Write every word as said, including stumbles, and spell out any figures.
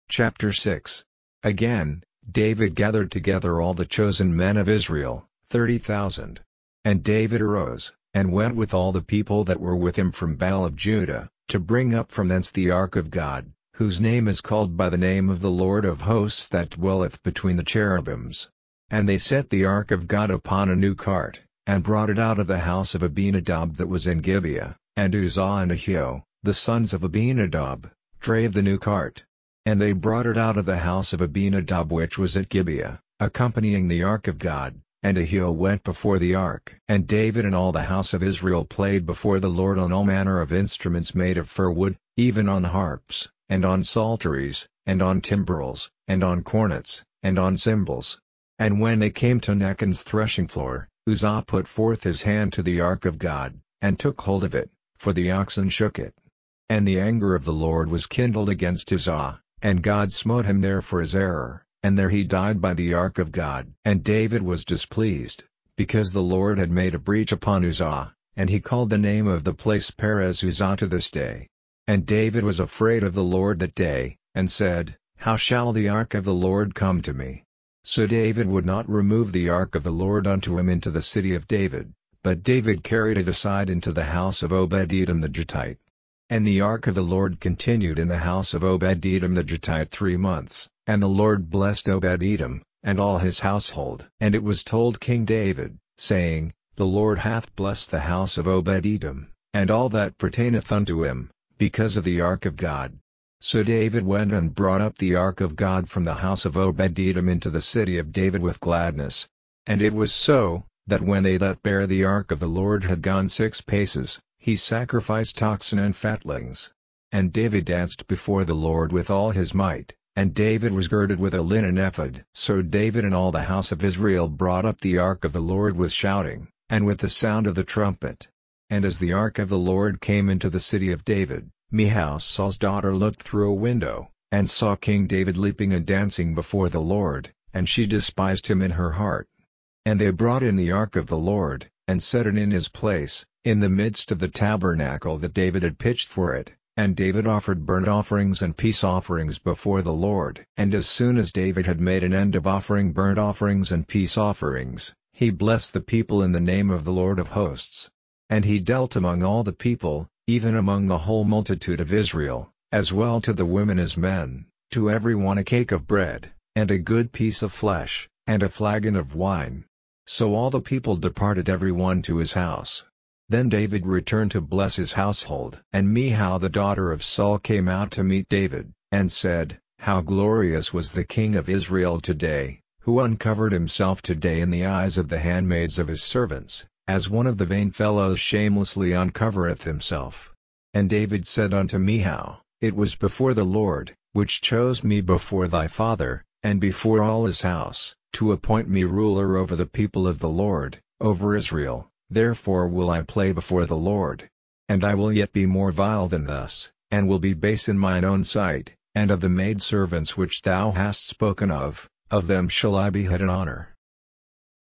Chapter six. Again, David gathered together all the chosen men of Israel, thirty thousand. And David arose, and went with all the people that were with him from Baal of Judah, to bring up from thence the ark of God, whose name is called by the name of the Lord of hosts that dwelleth between the cherubims. And they set the ark of God upon a new cart, and brought it out of the house of Abinadab that was in Gibeah, and Uzzah and Ahio, the sons of Abinadab, drave the new cart. And they brought it out of the house of Abinadab which was at Gibeah, accompanying the ark of God, and Ahio went before the ark. And David and all the house of Israel played before the Lord on all manner of instruments made of fir wood, even on harps, and on psalteries, and on timbrels, and on cornets, and on cymbals. And when they came to Nachon's threshing floor, Uzzah put forth his hand to the ark of God, and took hold of it, for the oxen shook it. And the anger of the Lord was kindled against Uzzah, and God smote him there for his error, and there he died by the ark of God. And David was displeased, because the Lord had made a breach upon Uzzah, and he called the name of the place Perez Uzzah to this day. And David was afraid of the Lord that day, and said, How shall the ark of the Lord come to me? So David would not remove the ark of the Lord unto him into the city of David, but David carried it aside into the house of Obed-Edom the Gittite. And the ark of the Lord continued in the house of Obed-Edom the Gittite three months, and the Lord blessed Obed-Edom, and all his household. And it was told King David, saying, The Lord hath blessed the house of Obed-Edom, and all that pertaineth unto him, because of the ark of God. So David went and brought up the ark of God from the house of Obed-Edom into the city of David with gladness. And it was so, that when they that bare the ark of the Lord had gone six paces, he sacrificed oxen and fatlings. And David danced before the Lord with all his might, and David was girded with a linen ephod. So David and all the house of Israel brought up the ark of the Lord with shouting, and with the sound of the trumpet. And as the ark of the Lord came into the city of David, Michal Saul's daughter looked through a window, and saw King David leaping and dancing before the Lord, and she despised him in her heart. And they brought in the ark of the Lord, and set it in his place, in the midst of the tabernacle that David had pitched for it, and David offered burnt offerings and peace offerings before the Lord. And as soon as David had made an end of offering burnt offerings and peace offerings, he blessed the people in the name of the Lord of hosts. And he dealt among all the people, even among the whole multitude of Israel, as well to the women as men, to every one a cake of bread, and a good piece of flesh, and a flagon of wine. So all the people departed every one to his house. Then David returned to bless his household. And Michal the daughter of Saul came out to meet David, and said, How glorious was the king of Israel today, who uncovered himself today in the eyes of the handmaids of his servants, as one of the vain fellows shamelessly uncovereth himself. And David said unto Michal, It was before the Lord, which chose me before thy father, and before all his house, to appoint me ruler over the people of the Lord, over Israel. Therefore will I play before the Lord. And I will yet be more vile than thus, and will be base in mine own sight, and of the maidservants which thou hast spoken of, of them shall I beget in honor.